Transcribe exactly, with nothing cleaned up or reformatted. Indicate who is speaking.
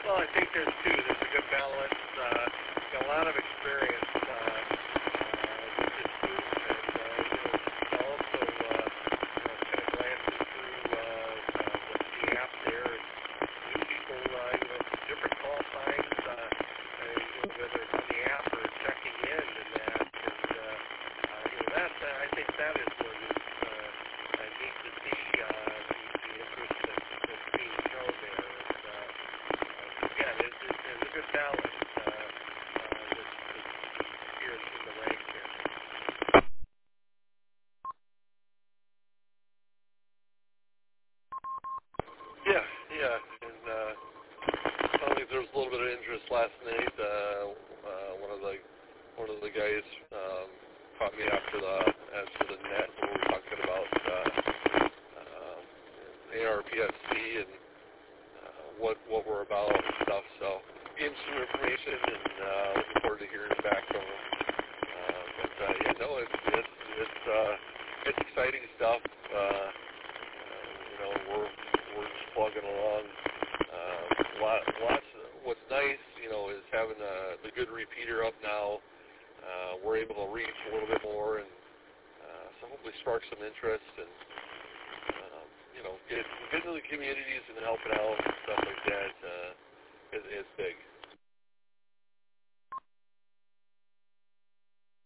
Speaker 1: Well, I think there's two. There's a good balance. Uh, got a lot of experience uh, uh, with this group, and uh, you know, also uh, you know, kind of glancing through uh, uh, the, the app there, and new people, uh, you know, different call signs, uh, uh, you know, whether it's on the app or checking in and that, and uh, uh, you know, that uh, I think that is what is uh, uh, neat to see uh, the, the interest that, that's being shown there. And, uh, Again, it, it, there's a good balance uh, uh, that's, that's here in the ranks here. Yeah, yeah, and uh, sounded like there was a little bit of interest last night. Uh, uh, one of the one of the guys um, caught me after the after the net when we were talking about uh, uh, A R P S C and uh, what what we're about and stuff. So gave him some information, and uh, looking forward to hearing back from him. Uh, but uh, yeah, no, it's it's it's uh, it's exciting stuff. Uh, uh, you know, we're we're just plugging along. Uh, lot, lots. Of, what's nice, you know, is having uh, the good repeater up now. Uh, we're able to reach a little bit more, and uh, so hopefully spark some interest and um, you know get get into the communities and helping out and stuff like that. Uh, is, is big.